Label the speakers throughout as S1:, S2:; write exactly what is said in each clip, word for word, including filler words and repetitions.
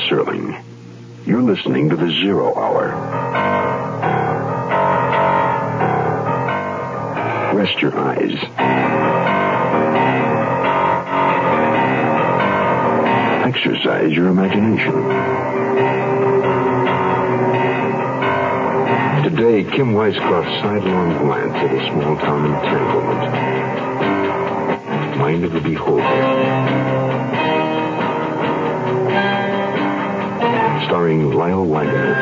S1: Serling. You're listening to the Zero Hour. Rest your eyes. Exercise your imagination. Today, Kim Weisskopf's sidelong glance at a small-town entanglement. Mind of the beholder. Starring Lyle Wagner.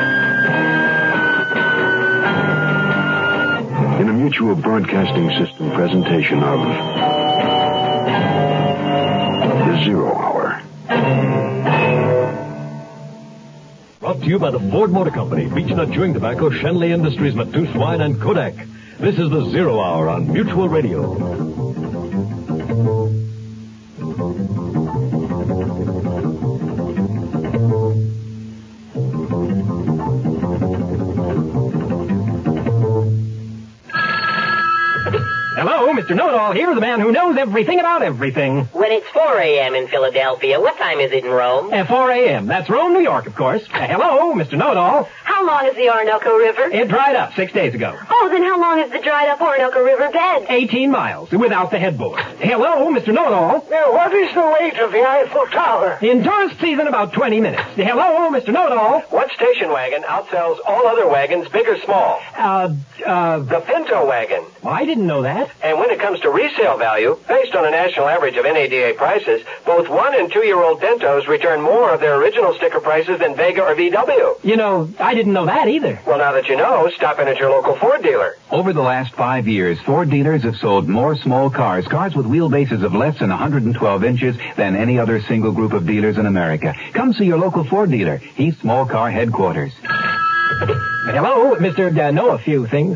S1: In a Mutual Broadcasting System presentation of The Zero Hour.
S2: Brought to you by the Ford Motor Company, Beech-Nut Chewing Tobacco, Shenley Industries, Matoush Wine, and Kodak. This is The Zero Hour on Mutual Radio.
S3: Mister Know-It-All here, the man who knows everything about everything.
S4: When it's four a.m. in Philadelphia, what time is it in Rome?
S3: Uh, four a.m. That's Rome, New York, of course. Uh, hello, Mister Know-It-All.
S5: How long is the Orinoco River?
S3: It dried up six days ago.
S5: Oh, then how long is the dried-up Orinoco River bed?
S3: Eighteen miles, without the headboard. Hello, Mister Know-It-All.
S6: Now, what is the weight of the Eiffel Tower?
S3: In tourist season, about twenty minutes. Hello, Mister Know-It-All.
S7: What station wagon outsells all other wagons, big or small?
S3: Uh, uh...
S7: The Pinto wagon.
S3: I didn't know that.
S7: And when it comes to resale value, based on a national average of N A D A prices, both one- and two-year-old Pintos return more of their original sticker prices than Vega or V W.
S3: You know, I didn't know that either.
S7: Well, now that you know, stop in at your local Ford dealer.
S8: Over the last five years, Ford dealers have sold more small cars, cars with wheelbases of less than one hundred twelve inches, than any other single group of dealers in America. Come see your local Ford dealer. He's Small Car Headquarters.
S3: Hello, Mister Uh, know a few things.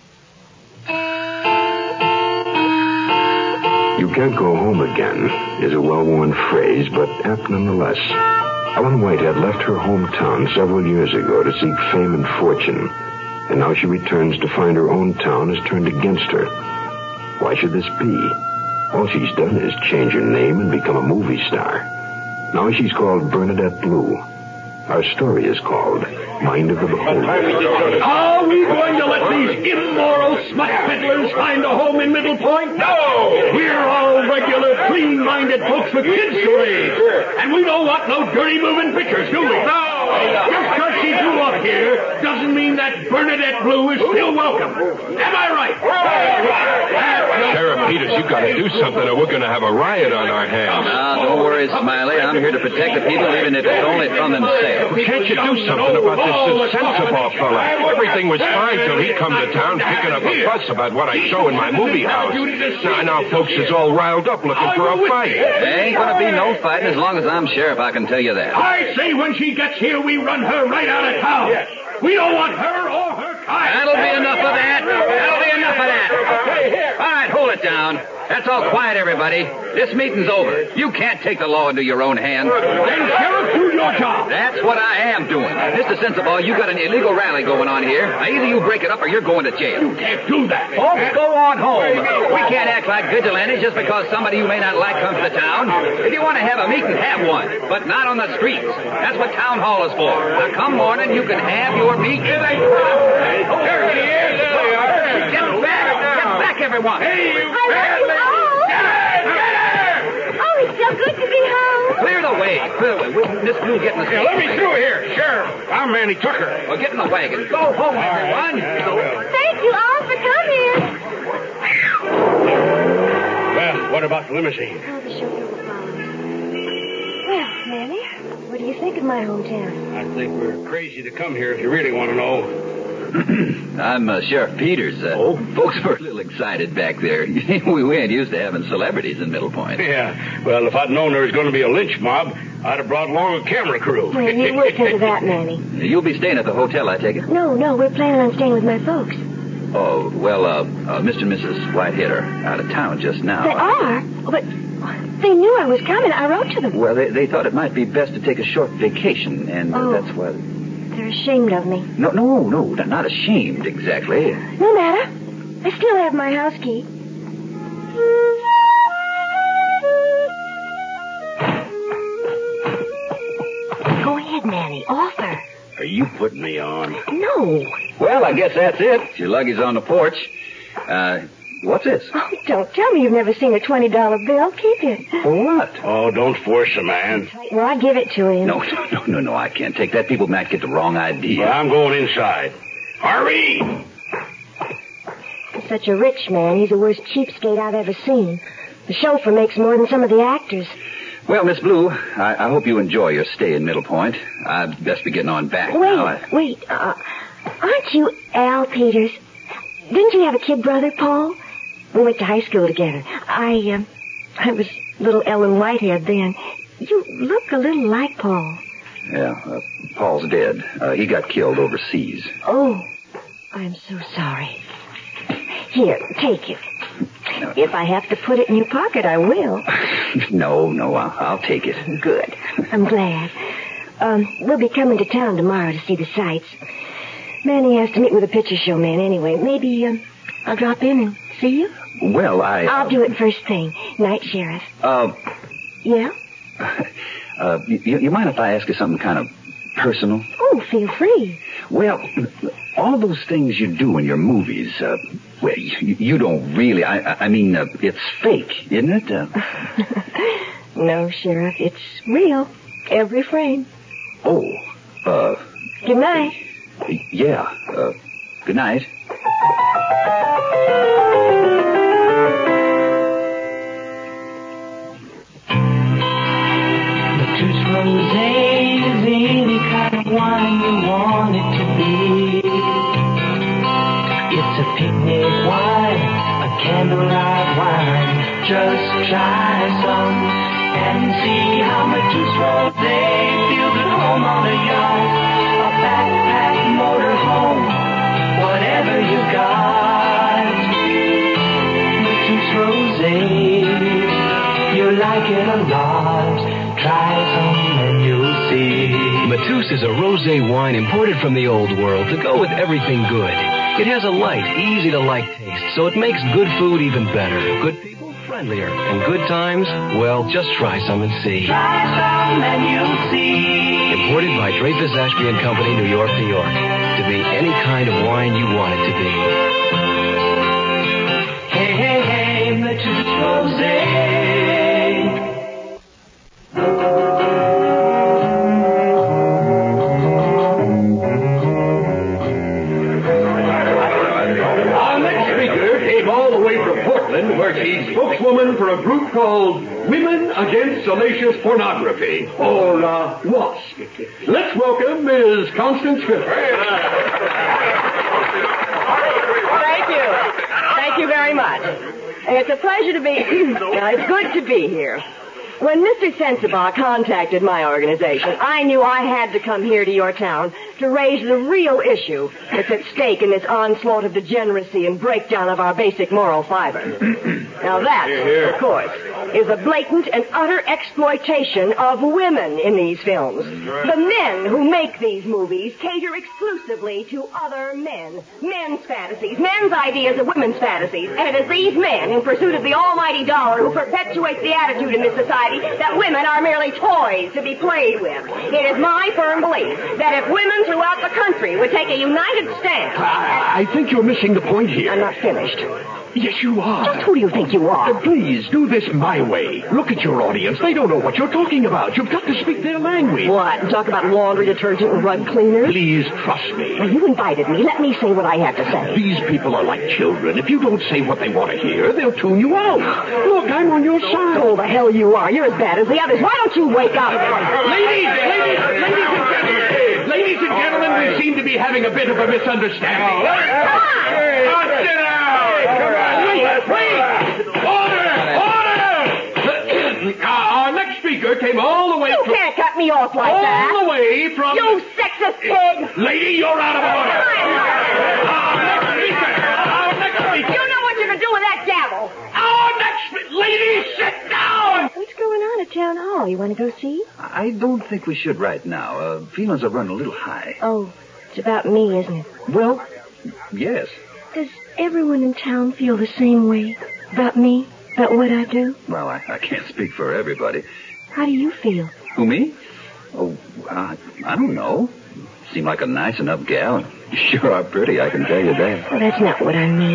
S1: You can't go home again is a well-worn phrase, but apt nonetheless. Ellen Whitehead left her hometown several years ago to seek fame and fortune, and now she returns to find her own town has turned against her. Why should this be? All she's done is change her name and become a movie star. Now she's called Bernadette Blue. Our story is called Mind of the Beholder.
S9: Are we going to let these immoral smut peddlers find a home in Middle Point? No! We're all regular, clean-minded folks with kids to raise. And we don't want no dirty moving pictures, do we? No! Just because she grew up here doesn't mean that Bernadette Blue is still welcome. Am I right?
S10: Sheriff Peters, you've got to do something or we're going to have a riot on our hands.
S11: Now, don't worry, Smiley. I'm here to protect the people, even if it's only from themselves.
S10: Can't you do something about this sensible fella? Everything was fine till he come to town picking up a fuss about what I show in my movie house. Now, now folks is all riled up looking for a fight.
S11: There ain't going to be no fighting as long as I'm sheriff, I can tell you that.
S9: I say when she gets here, we run her right out of town. We don't want her or her kind.
S11: That'll be enough of that. That'll be enough of that. All right, hold it down. That's all quiet, everybody. This meeting's over. You can't take the law into your own hands.
S9: Then, Sheriff, do your job.
S11: That's what I am doing. Mister Sensible, you got an illegal rally going on here. Now, either you break it up or you're going to jail.
S9: You can't do that.
S11: Folks, go on home. We can't act like vigilantes just because somebody you may not like comes to town. If you want to have a meeting, have one. But not on the streets. That's what town hall is for. Now, come morning, you can have your meeting. Here they come. There he is. There they are. Get back. Get back, everyone.
S9: Hey, you
S5: I Oh, it's so good to be home.
S11: Clear the way. Clear the way. Will Miss Blue get in the
S9: Yeah, let me through here. Sheriff, I'm Manny Tucker.
S11: Well, get in the wagon. Go home, everyone.
S5: Thank you all for coming.
S9: Well, what about the limousine?
S5: Oh, the chauffeur will follow. Well, Manny, what do you think of my hometown?
S9: I think we're crazy to come here if you really want to know.
S11: I'm uh, Sheriff Peters. Uh,
S9: oh?
S11: Folks were a little excited back there. we, we ain't used to having celebrities in Middle Point.
S9: Yeah. Well, if I'd known there was going to be a lynch mob, I'd have brought along a camera crew.
S5: Well, you worked into that, Manny.
S11: You'll be staying at the hotel, I take it?
S5: No, no, we're planning on staying with my folks.
S11: Oh, well, uh, uh, Mister and Missus Whitehead are out of town just now.
S5: They are? But they knew I was coming. I wrote to them.
S11: Well, they, they thought it might be best to take a short vacation, and uh,
S5: oh.
S11: that's why...
S5: They're ashamed of me.
S11: No, no, no, not ashamed, exactly.
S5: No matter. I still have my house key. ahead, Manny. Offer.
S9: Are you putting me on?
S5: No.
S11: Well, I guess that's it. Your luggage on the porch. Uh, what's this?
S5: Oh, don't tell me you've never seen a twenty dollar bill. Keep it.
S11: For what?
S9: Oh, don't force a man.
S5: Well, I give it to him.
S11: No, no, no, no, no, I can't take that. People might get the wrong idea.
S9: Well, I'm going inside. Hurry!
S5: He's such a rich man. He's the worst cheapskate I've ever seen. The chauffeur makes more than some of the actors.
S11: Well, Miss Blue, I, I hope you enjoy your stay in Middle Point. I'd best be getting on back
S5: Wait,
S11: now. I...
S5: wait. Uh, aren't you Al Peters? Didn't you have a kid brother, Paul? We went to high school together. I, um, I was little Ellen Whitehead then. You look a little like Paul.
S11: Yeah, uh, Paul's dead. Uh, he got killed overseas.
S5: Oh, I'm so sorry. Here, take it. No. If I have to put it in your pocket, I will.
S11: no, no, I'll, I'll take it.
S5: Good. I'm glad. Um, we'll be coming to town tomorrow to see the sights. Manny has to meet with a picture show man anyway. Maybe um, I'll drop in and see you.
S11: Well, I...
S5: I'll do it first thing. Night, Sheriff.
S11: Uh...
S5: Yeah?
S11: Uh, you, you mind if I ask you something kind of personal?
S5: Oh, feel free.
S11: Well, all those things you do in your movies, uh, well, you, you don't really... I, I mean, uh, it's fake, isn't it? Uh...
S5: No, Sheriff, it's real. Every frame.
S11: Oh, uh...
S5: Good night.
S11: Yeah, uh, good night.
S12: Matouche Rosé is any kind of wine you want it to be. It's a picnic wine, a candlelight wine. Just try some and see how Matouche Rosé feels at home on a yacht. Backpack, motor home, whatever you got. Matouche Rosé, you'll like it a lot. Try some and you'll see.
S2: Matouche is a rosé wine imported from the old world to go with everything good. It has a light, easy-to-like taste, so it makes good food even better. Good people, friendlier. And good times, well, just try some and see.
S12: Try some and you'll see.
S2: Imported by Dreyfus Ashby and Company, New York, New York. To be any kind of wine you want it to be.
S12: Hey, hey, hey, Matouche Rosé.
S9: Our next speaker came all the way from Portland, where she's spokeswoman for a group called Women Against Salacious Pornography, or uh, WASP. Let's welcome Miz Constance Phillips.
S13: Thank you. Thank you very much. It's a pleasure to be... well, it's good to be here. When Mister Sensabaugh contacted my organization, I knew I had to come here to your town to raise the real issue that's at stake in this onslaught of degeneracy and breakdown of our basic moral fiber. Now that, of course, is a blatant and utter exploitation of women in these films. The men who make these movies cater exclusively to other men. Men's fantasies, men's ideas of women's fantasies. And it is these men, in pursuit of the almighty dollar, who perpetuate the attitude in this society that women are merely toys to be played with. It is my firm belief that if women throughout the country would take a united stand...
S9: I, I think you're missing the point here.
S13: I'm not finished.
S9: Yes, you are.
S13: Just who do you think you are?
S9: Uh, please, do this my way. Look at your audience. They don't know what you're talking about. You've got to speak their language.
S13: What? Talk about laundry detergent and rug cleaners?
S9: Please, trust me.
S13: Well, you invited me. Let me say what I have to say.
S9: These people are like children. If you don't say what they want to hear, they'll tune you out. Look, I'm on your side.
S13: Oh, the hell you are. You're as bad as the others. Why don't you wake up?
S9: Ladies, ladies, ladies and gentlemen. Ladies and gentlemen, we seem to be having a bit of a misunderstanding.
S13: Come on.
S9: Hey, sit down. Come on. Wait, wait. Order, order. uh, our next speaker came all the way
S13: You
S9: from...
S13: can't cut me off like
S9: all
S13: that.
S9: All the way from...
S13: You sexist pig.
S9: Lady, you're out of order. Our next speaker. Our next speaker.
S13: You know what you're going to do with that gavel.
S9: Our next speaker. Lady, sit down.
S5: What's going on at Town Hall? You want to go see?
S11: I don't think we should right now. Uh, feelings are running a little high.
S5: Oh, it's about me, isn't it?
S11: Well, yes.
S5: Does everyone in town feel the same way about me, about what I do?
S11: Well, I, I can't speak for everybody.
S5: How do you feel?
S11: Who, me? Oh, uh, I don't know. Seem like a nice enough gal. You sure are pretty, I can tell you that.
S5: Well, that's not what I mean.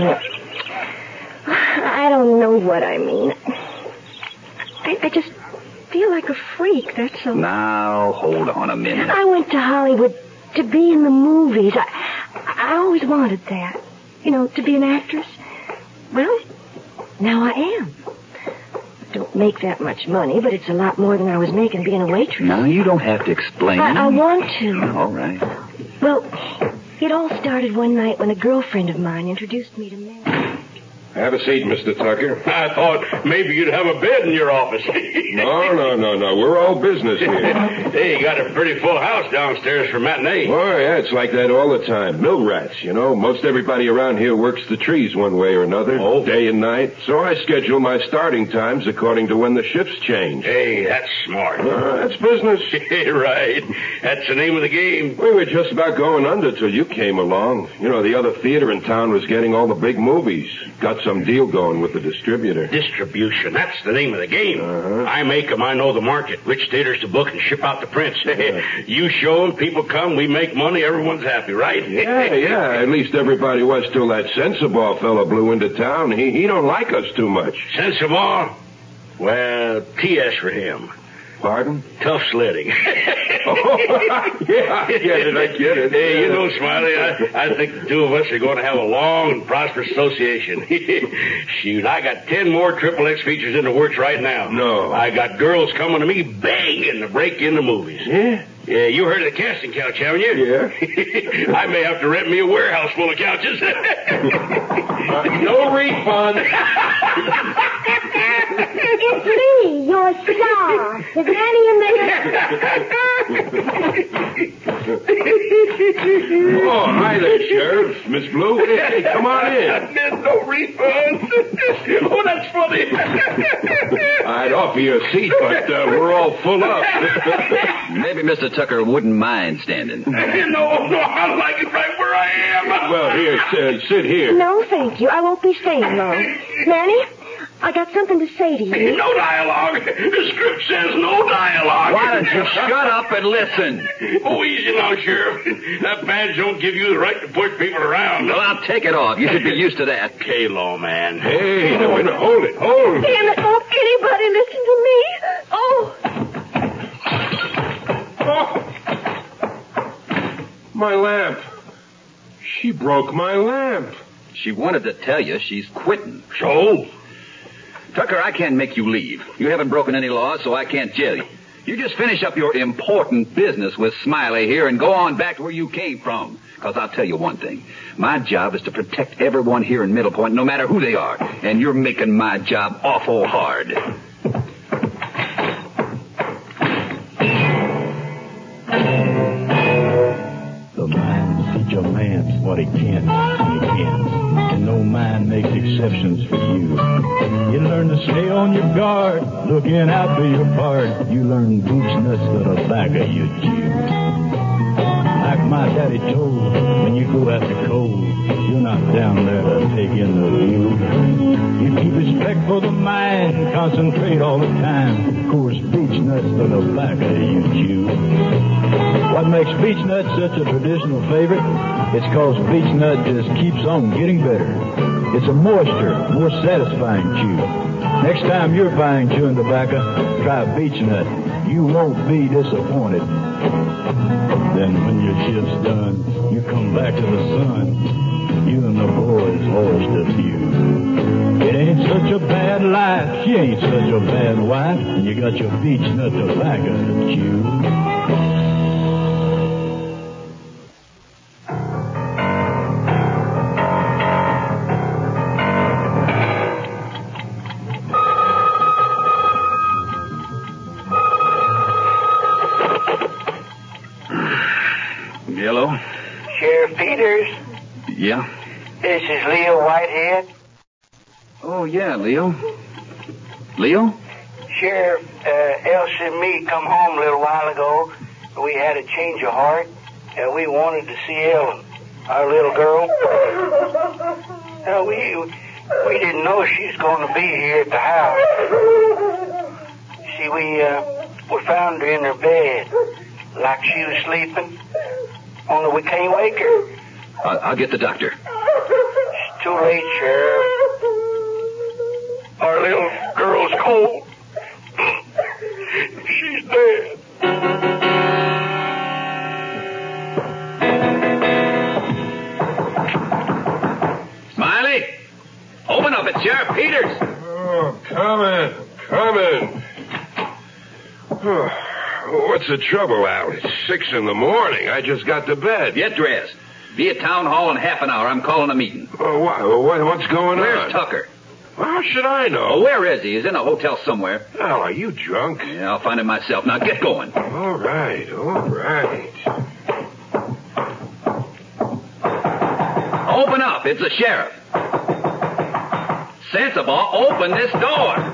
S5: I don't know what I mean. I, I just feel like a freak, that's all.
S11: Now, hold on a minute.
S5: I went to Hollywood to be in the movies. I, I always wanted that. You know, to be an actress. Well, now I am. I don't make that much money, but it's a lot more than I was making being a waitress.
S11: Now, you don't have to explain.
S5: I, I want to.
S11: All right.
S5: Well, it all started one night when a girlfriend of mine introduced me to men.
S10: Have a seat, Mister Tucker.
S9: I thought maybe you'd have a bed in your office.
S10: No, no, no, no. We're all business here.
S9: Hey, you got a pretty full house downstairs for matinee.
S10: Oh, yeah, it's like that all the time. Mill rats, you know. Most everybody around here works the trees one way or another,
S9: oh.
S10: day and night. So I schedule my starting times according to when the shifts change.
S9: Hey, that's smart.
S10: Uh, that's business.
S9: Right. That's the name of the game.
S10: We were just about going under till you came along. You know, the other theater in town was getting all the big movies. Got some deal going with the distributor.
S9: Distribution. That's the name of the game.
S10: Uh-huh.
S9: I make 'em. I know the market. Which theaters to book and ship out the prints. Yeah. You show 'em, people come, we make money, everyone's happy, right?
S10: Yeah, yeah. At least everybody was till that Sensible fella blew into town. He he don't like us too much.
S9: Sensible? Well, T S for him.
S10: Pardon?
S9: Tough sledding.
S10: Oh, yeah, I get it, I get it.
S9: Hey, you know, Smiley, I, I think the two of us are going to have a long and prosperous association. Shoot, I got ten more Triple X features in the works right now.
S10: No.
S9: I got girls coming to me begging to break into movies.
S10: Yeah?
S9: Yeah, you heard of the casting couch, haven't you?
S10: Yeah.
S9: I may have to rent me a warehouse full of couches.
S10: uh, no refund.
S5: It's me, your star. Is Annie in there?
S10: Oh, hi there, Sheriff. Miss Blue. Hey, come on in.
S9: There's no refund. Oh, that's funny.
S10: I'd offer you a seat, but uh, we're all full up.
S11: Maybe Mister Tucker wouldn't mind standing.
S9: No, no, I like it right where I am.
S10: Well, here, uh, sit here.
S5: No, thank you. I won't be staying long. Manny, I got something to say to you.
S9: No dialogue. The script says no dialogue.
S11: Why don't you shut up and listen?
S9: Oh, easy now, Sheriff. That badge don't give you the right to push people around.
S11: Well, I'll take it off. You should be used to that.
S9: K-Law, man.
S10: Hey, no, no, hold it, hold it.
S5: Damn it, won't anybody listen to me? Oh.
S10: Oh. My lamp. She broke my lamp.
S11: She wanted to tell you she's quitting.
S9: So?
S11: Tucker, I can't make you leave. You haven't broken any laws, so I can't jail you. You just finish up your important business with Smiley here and go on back to where you came from. Because I'll tell you one thing. My job is to protect everyone here in Middle Point, no matter who they are. And you're making my job awful hard.
S14: The mind teach a man what he can and he can't. And no mind makes exceptions for you. You learn to stay on your guard, looking out for your part. You learn boots nuts to the back of your Jew. Like my daddy told, when you go after coal, you're not down there to take in the view. You keep respect for the mind, concentrate all the time. Of course, beach nuts to the back of you Jew. What makes beech nut such a traditional favorite? It's cause beech nut just keeps on getting better. It's a moister, more satisfying chew. Next time you're buying chewing tobacco, try beech nut. You won't be disappointed. Then when your shift's done, you come back to the sun. You and the boys hoist a few. It ain't such a bad life. She ain't such a bad wife. And you got your beech nut tobacco to chew.
S11: Hello?
S6: Sheriff Peters,
S11: Yeah?
S6: this is Leo Whitehead.
S11: Oh, yeah, Leo. Leo?
S6: Sheriff, uh, Elsie and me come home a little while ago. We had a change of heart, and we wanted to see Ellen, our little girl. Uh, we we didn't know she's going to be here at the house. See, we uh, we found her in her bed, like she was sleeping. Only we can't wake her.
S11: I'll, I'll get the doctor.
S6: It's too late, Sheriff. Our little girl's cold. She's dead.
S11: Smiley, open up. It's Sheriff Peters.
S10: Oh, coming, coming. Oh, what's the trouble, Al? It's six in the morning. I just got to bed.
S11: Get dressed. Be at town hall in half an hour. I'm calling a meeting.
S10: Oh, what, what, what's going
S11: Where's
S10: on?
S11: Where's Tucker?
S10: Well, how should I know?
S11: Oh, where is he? He's in a hotel somewhere.
S10: Al, are you drunk?
S11: Yeah, I'll find him myself. Now get going.
S10: All right, all right.
S11: Open up. It's the sheriff. Sensible, open this door.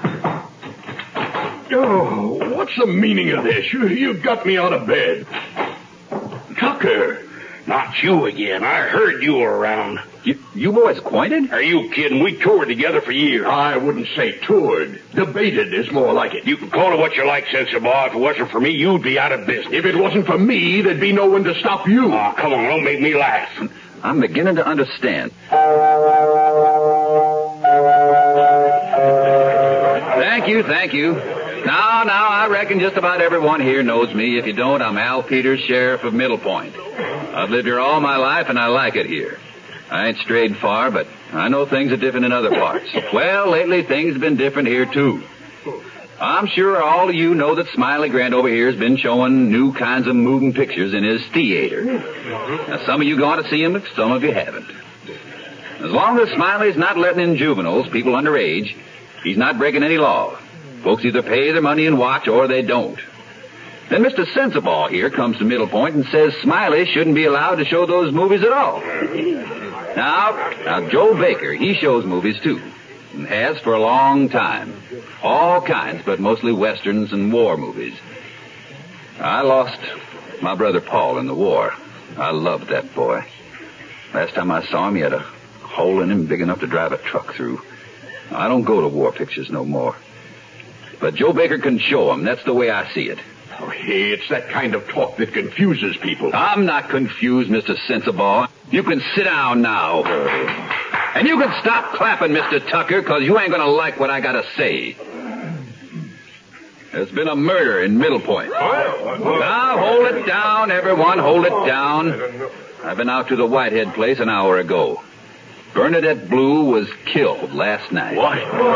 S9: Oh, what's the meaning of this? You, you got me out of bed. Tucker.
S15: Not you again. I heard you were around.
S11: You, you boys acquainted?
S15: Are you kidding? We toured together for years.
S9: I wouldn't say toured. Debated is more like it.
S15: You can call it what you like, sensible. If it wasn't for me, you'd be out of business.
S9: If it wasn't for me, there'd be no one to stop you.
S15: Oh, come on, don't make me laugh.
S11: I'm beginning to understand. Thank you, thank you. Now, now, I reckon just about everyone here knows me. If you don't, I'm Al Peters, Sheriff of Middle Point. I've lived here all my life, and I like it here. I ain't strayed far, but I know things are different in other parts. Well, lately, things have been different here, too. I'm sure all of you know that Smiley Grant over here has been showing new kinds of moving pictures in his theater. Now, some of you go to see him, but some of you haven't. As long as Smiley's not letting in juveniles, people underage, he's not breaking any law. Folks either pay their money and watch, or they don't. Then Mister Sensible here comes to Middle Point and says Smiley shouldn't be allowed to show those movies at all. Now, now Joe Baker, he shows movies, too, and has for a long time. All kinds, but mostly westerns and war movies. I lost my brother Paul in the war. I loved that boy. Last time I saw him, he had a hole in him big enough to drive a truck through. I don't go to war pictures no more. But Joe Baker can show them. That's the way I see it.
S9: Oh, hey, it's that kind of talk that confuses people.
S11: I'm not confused, Mister Sensible. You can sit down now. And you can stop clapping, Mister Tucker, because you ain't going to like what I got to say. There's been a murder in Middle Point. Now, hold it down, everyone. Hold it down. I've been out to the Whitehead place an hour ago. Bernadette Blue was killed last night.
S9: What?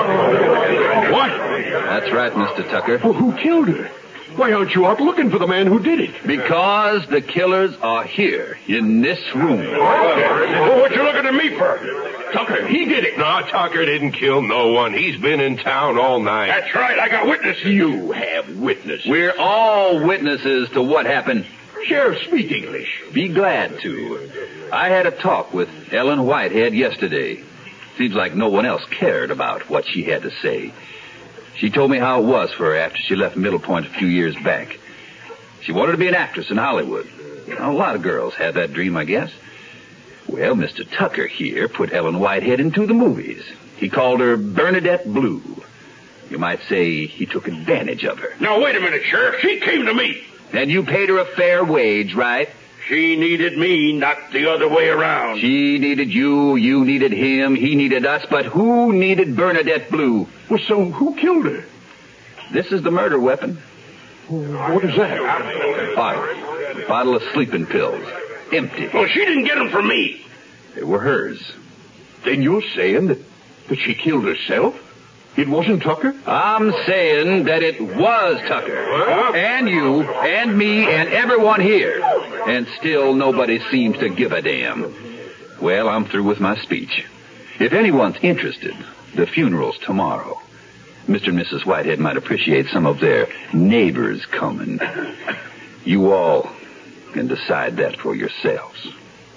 S9: What?
S11: That's right, Mister Tucker.
S9: Well, who killed her? Why aren't you out looking for the man who did it?
S11: Because the killers are here, in this room.
S15: Well, what you looking at me for?
S9: Tucker, he did it.
S10: No, Tucker didn't kill no one. He's been in town all night.
S15: That's right. I got witnesses.
S9: You have witnesses.
S11: We're all witnesses to what happened.
S9: Sheriff, speak English.
S11: Be glad to. I had a talk with Ellen Whitehead yesterday. Seems like no one else cared about what she had to say. She told me how it was for her after she left Middle Point a few years back. She wanted to be an actress in Hollywood. A lot of girls have that dream, I guess. Well, Mister Tucker here put Ellen Whitehead into the movies. He called her Bernadette Blue. You might say he took advantage of her.
S15: Now, wait a minute, Sheriff. She came to me.
S11: And you paid her a fair wage, right?
S15: She needed me, not the other way around.
S11: She needed you, you needed him, he needed us, but who needed Bernadette Blue?
S9: Well, so who killed her?
S11: This is the murder weapon.
S9: What is that?
S11: A bottle. A bottle of sleeping pills. Empty.
S15: Well, she didn't get them from me.
S11: They were hers.
S9: Then you're saying that, that she killed herself? It wasn't Tucker?
S11: I'm saying that it was Tucker. Huh? And you, and me, and everyone here. And still nobody seems to give a damn. Well, I'm through with my speech. If anyone's interested, the funeral's tomorrow. Mister and Missus Whitehead might appreciate some of their neighbors coming. You all can decide that for yourselves.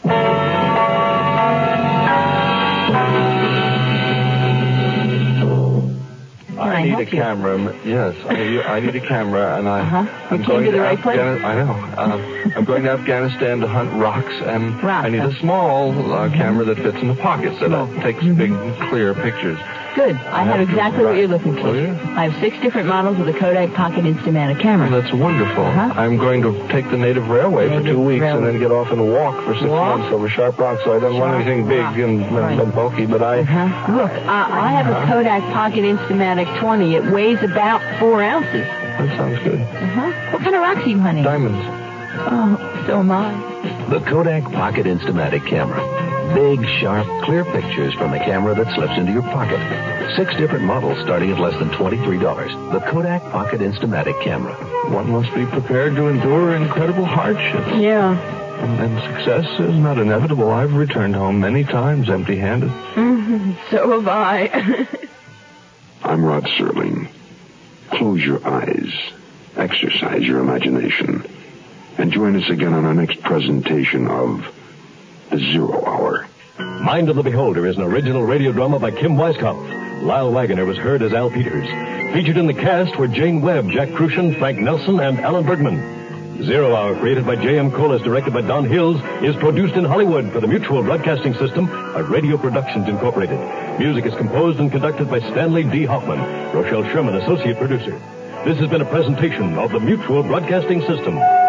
S16: I need a camera. Yes, I, I need a camera, and I,
S13: uh-huh.
S16: I'm
S13: you
S16: going
S13: to the
S16: to
S13: right
S16: Afghanistan. I know. Um, I'm going to Afghanistan to hunt rocks, and
S13: Rock,
S16: I need
S13: huh?
S16: a small uh, camera that fits in the pockets that
S13: No.
S16: takes big, clear pictures.
S17: good. I have exactly what you're looking for.
S16: Oh, yeah?
S17: I have six different models of the Kodak Pocket Instamatic camera.
S16: That's wonderful.
S17: Uh-huh.
S16: I'm going to take the native railway
S17: Native
S16: for two weeks
S17: railway.
S16: and then get off and walk for six
S17: Walk?
S16: months over sharp rocks. So I don't want
S17: Sharp
S16: anything big
S17: rock.
S16: and, and,
S17: Right.
S16: and bulky, but I...
S17: Uh-huh. Look, uh, I have a Kodak Pocket Instamatic twenty. It weighs about four ounces.
S16: That sounds good.
S17: Uh-huh. What kind of rocks are you hunting?
S16: Diamonds.
S17: Oh, so am I.
S18: The Kodak Pocket Instamatic camera. Big, sharp, clear pictures from a camera that slips into your pocket. Six different models starting at less than twenty-three dollars. The Kodak Pocket Instamatic camera.
S16: One must be prepared to endure incredible hardships.
S17: Yeah.
S16: And, and success is not inevitable. I've returned home many times empty-handed.
S17: Mm-hmm. So have I.
S1: I'm Rod Serling. Close your eyes. Exercise your imagination. And join us again on our next presentation of The Zero Hour.
S19: Mind of the Beholder is an original radio drama by Kim Weiskopf. Lyle Waggoner was heard as Al Peters. Featured in the cast were Jane Webb, Jack Crucian, Frank Nelson, and Alan Bergman. Zero Hour, created by J M. Colas, directed by Don Hills, is produced in Hollywood for the Mutual Broadcasting System of Radio Productions Incorporated. Music is composed and conducted by Stanley D. Hoffman. Rochelle Sherman, associate producer. This has been a presentation of the Mutual Broadcasting System.